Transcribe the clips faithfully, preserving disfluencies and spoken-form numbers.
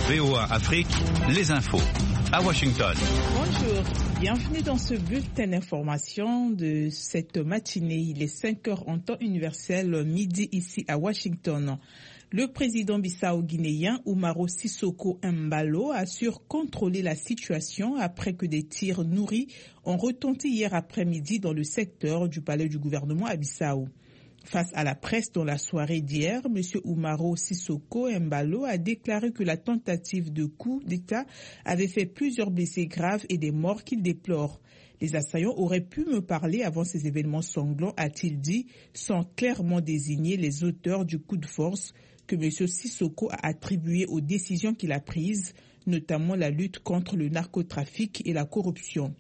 V O A Afrique, les infos. À Washington. Bonjour, bienvenue dans ce bulletin d'information de cette matinée. Il est cinq heures en temps universel, midi ici à Washington. Le président bissau-guinéen Umaro Sissoko Embalo assure contrôler la situation après que des tirs nourris ont retenti hier après-midi dans le secteur du palais du gouvernement à Bissau. Face à la presse dans la soirée d'hier, M. Umaro Sissoko Embalo a déclaré que la tentative de coup d'État avait fait plusieurs blessés graves et des morts qu'il déplore. Les assaillants auraient pu me parler avant ces événements sanglants, a-t-il dit, sans clairement désigner les auteurs du coup de force que M. Sissoko a attribué aux décisions qu'il a prises, notamment la lutte contre le narcotrafic et la corruption.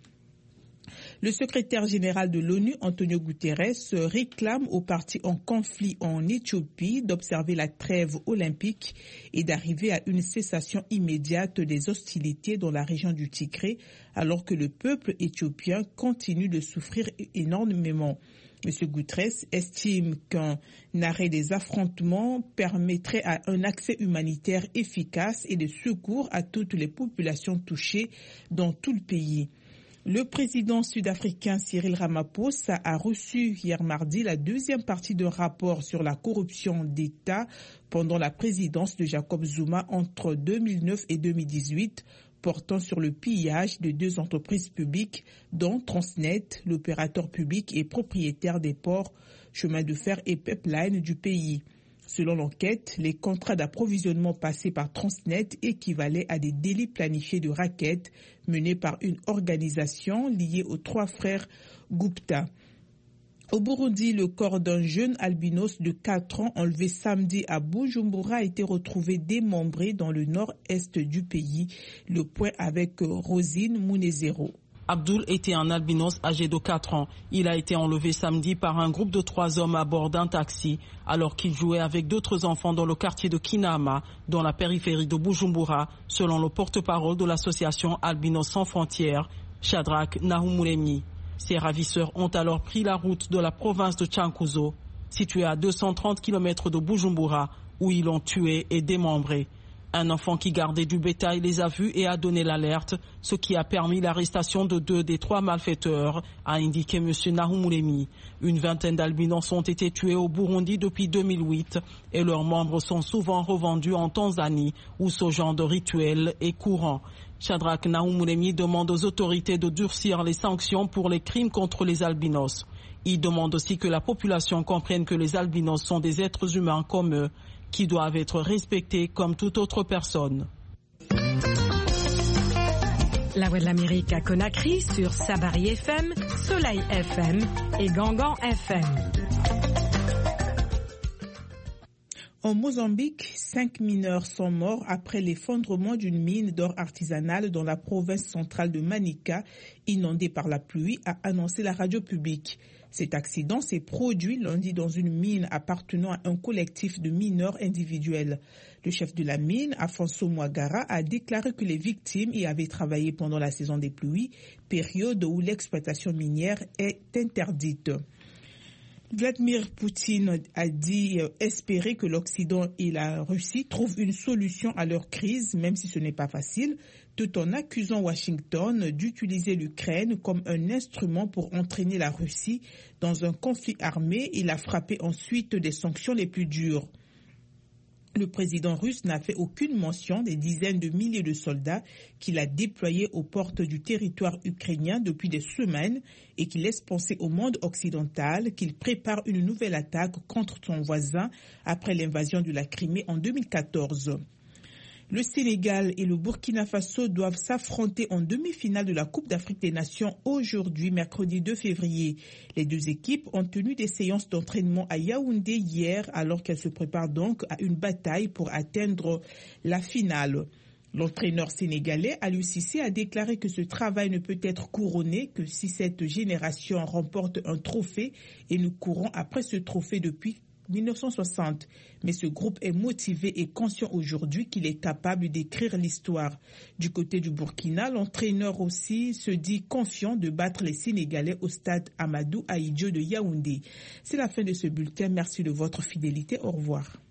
Le secrétaire général de l'ONU, Antonio Guterres, réclame aux partis en conflit en Éthiopie d'observer la trêve olympique et d'arriver à une cessation immédiate des hostilités dans la région du Tigré, alors que le peuple éthiopien continue de souffrir énormément. M. Guterres estime qu'un arrêt des affrontements permettrait à un accès humanitaire efficace et de secours à toutes les populations touchées dans tout le pays. Le président sud-africain Cyril Ramaphosa a reçu hier mardi la deuxième partie d'un rapport sur la corruption d'État pendant la présidence de Jacob Zuma entre deux mille neuf et deux mille dix-huit, portant sur le pillage de deux entreprises publiques, dont Transnet, l'opérateur public et propriétaire des ports, chemins de fer et pipelines du pays. Selon l'enquête, les contrats d'approvisionnement passés par Transnet équivalaient à des délits planifiés de rackets menés par une organisation liée aux trois frères Gupta. Au Burundi, le corps d'un jeune albinos de quatre ans enlevé samedi à Bujumbura a été retrouvé démembré dans le nord-est du pays. Le point avec Rosine Munezero. Abdul était un albinos âgé de quatre ans. Il a été enlevé samedi par un groupe de trois hommes à bord d'un taxi alors qu'il jouait avec d'autres enfants dans le quartier de Kinama, dans la périphérie de Bujumbura, selon le porte-parole de l'association Albinos sans frontières, Shadrack Nahumuremi. Ses ravisseurs ont alors pris la route de la province de Chankuzo, située à deux cent trente kilomètres de Bujumbura, où ils l'ont tué et démembré. Un enfant qui gardait du bétail les a vus et a donné l'alerte, ce qui a permis l'arrestation de deux des trois malfaiteurs, a indiqué M. Nahumuremi. Une vingtaine d'albinos ont été tués au Burundi depuis deux mille huit et leurs membres sont souvent revendus en Tanzanie où ce genre de rituel est courant. Shadrack Nahumuremi demande aux autorités de durcir les sanctions pour les crimes contre les albinos. Il demande aussi que la population comprenne que les albinos sont des êtres humains comme eux, qui doivent être respectés comme toute autre personne. La Voix de l'Amérique à Conakry sur Sabari F M, Soleil F M et Gangan F M. En Mozambique, cinq mineurs sont morts après l'effondrement d'une mine d'or artisanale dans la province centrale de Manica, inondée par la pluie, a annoncé la radio publique. Cet accident s'est produit lundi dans une mine appartenant à un collectif de mineurs individuels. Le chef de la mine, Afonso Mwagara, a déclaré que les victimes y avaient travaillé pendant la saison des pluies, période où l'exploitation minière est interdite. Vladimir Poutine a dit espérer que l'Occident et la Russie trouvent une solution à leur crise, même si ce n'est pas facile, tout en accusant Washington d'utiliser l'Ukraine comme un instrument pour entraîner la Russie dans un conflit armé et la frapper ensuite des sanctions les plus dures. Le président russe n'a fait aucune mention des dizaines de milliers de soldats qu'il a déployés aux portes du territoire ukrainien depuis des semaines et qui laisse penser au monde occidental qu'il prépare une nouvelle attaque contre son voisin après l'invasion de la Crimée en deux mille quatorze. Le Sénégal et le Burkina Faso doivent s'affronter en demi-finale de la Coupe d'Afrique des Nations aujourd'hui, mercredi deux février. Les deux équipes ont tenu des séances d'entraînement à Yaoundé hier, alors qu'elles se préparent donc à une bataille pour atteindre la finale. L'entraîneur sénégalais Aliou Cissé a déclaré que ce travail ne peut être couronné que si cette génération remporte un trophée et nous courons après ce trophée depuis mille neuf cent soixante. Mais ce groupe est motivé et conscient aujourd'hui qu'il est capable d'écrire l'histoire. Du côté du Burkina, l'entraîneur aussi se dit confiant de battre les Sénégalais au stade Amadou Ahidjo de Yaoundé. C'est la fin de ce bulletin. Merci de votre fidélité. Au revoir.